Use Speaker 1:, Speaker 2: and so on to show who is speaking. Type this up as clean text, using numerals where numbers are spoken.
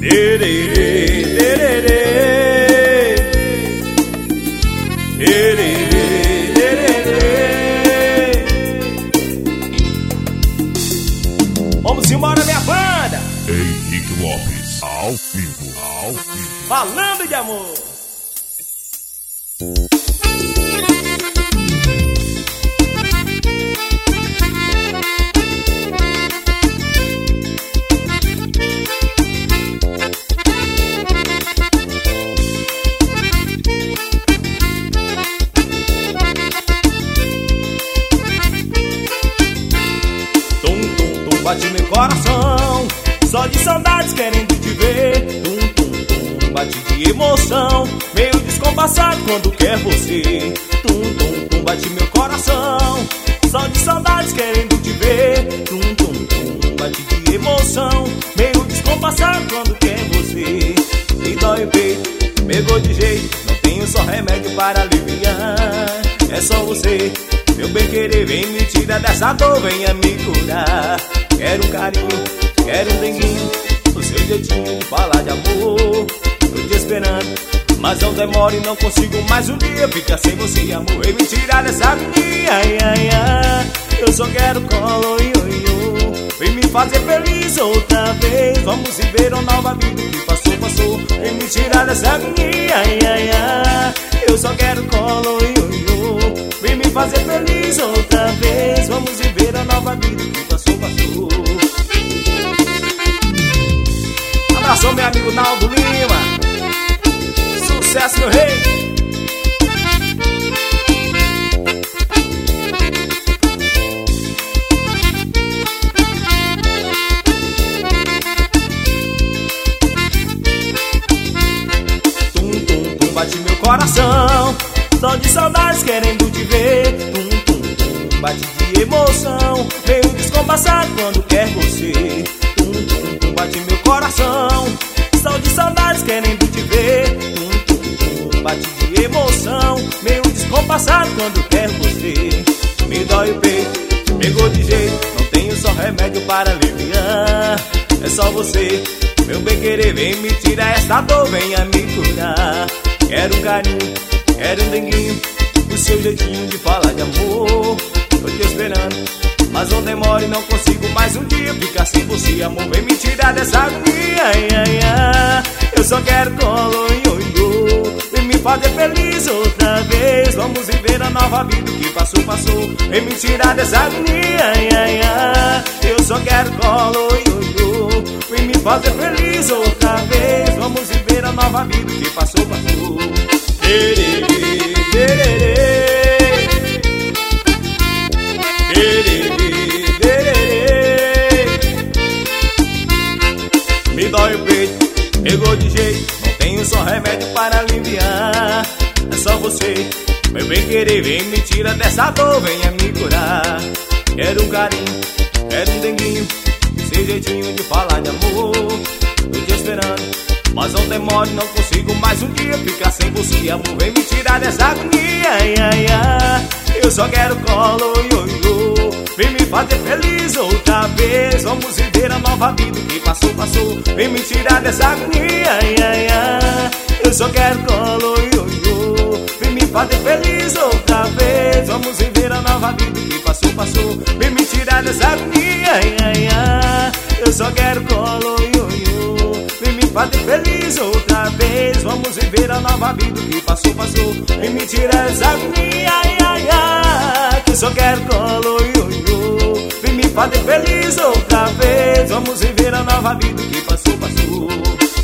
Speaker 1: Vamos embora, minha banda.
Speaker 2: Henrique Lopes, ao vivo,
Speaker 1: falando de amor. Bate meu coração, só de saudades querendo te ver. Tum, tum, tum, bate de emoção, meio descompassado quando quer você. Tum, tum, tum, bate meu coração, só de saudades querendo te ver. Tum, tum, tum, bate de emoção, meio descompassado quando quer você. Me dói o peito, pegou de jeito, não tenho só remédio para aliviar. É só você, meu bem querer, vem me tirar dessa dor, venha me curar. Quero um carinho, quero um denguinho, o seu jeitinho de falar de amor. Tô te esperando, mas não demora e não consigo mais um dia ficar sem você, amor. Vem me tirar dessa agonia, ai, ai, ai. Eu só quero colo, ioiô. Vem me fazer feliz outra vez, vamos viver uma nova vida que passou, passou. Vem me tirar dessa agonia, ai, ai, ai. Eu só quero colo, ioiô. Vem me fazer feliz outra vez, vamos viver a nova vida que passou, passou. Abração, meu amigo Naldo Lima. Sucesso, meu rei. Tum, tum, tum, bate meu coração, só de saudades querendo te ver. Tum, tum, tum, bate de emoção, meio descompassado quando quer você. Tum, tum, tum, bate meu coração, só de saudades querendo te ver. Tum, tum, tum, bate de emoção, meio descompassado quando quer você. Me dói o peito, pegou de jeito, não tenho só remédio para aliviar. É só você, meu bem querer, vem me tirar essa dor, venha me curar. Quero um carinho, quero um denguinho, o seu jeitinho de falar de amor. Tô te esperando, mas não demora e não consigo mais um dia ficar sem você, amor. Vem me tirar dessa agonia, ai, ai, ai. Eu só quero colo, ioiô. Vem me fazer feliz outra vez, vamos viver a nova vida que passou, passou. Vem me tirar dessa agonia, ai, ai, ai. Eu só quero colo, ioiô. Vem me fazer feliz outra vez, vamos viver a nova vida que passou, passou. Me dói o peito, pegou de jeito, não tenho só remédio para aliviar. É só você, meu bem querer, vem me tira dessa dor, venha me curar. Quero um carinho, quero um denguinho, seu jeitinho de falar de amor. Tô te esperando, mas não demora e não consigo mais um dia ficar sem você, amor. Vem me tirar dessa agonia, ai, ai, ai. Eu só quero colo, ioiô. Vem me fazer feliz outra vez, vamos viver a nova vida que passou, passou. Vem me tirar dessa agonia, ai, ai, ai. Eu só quero colo, ioiô. Vem me fazer feliz outra vez, vamos viver a nova vida que passou, passou. Vem me tirar dessa agonia, ai, ai, ai. Eu só quero colo, ioiô. Vem me fazer feliz outra vez, vamos viver a nova vida que passou, passou. Vem me tirar dessa agonia, ai, ai, ai. Que eu só quero colo, ioiô. Vem me fazer feliz outra vez, vamos viver a nova vida que passou, passou.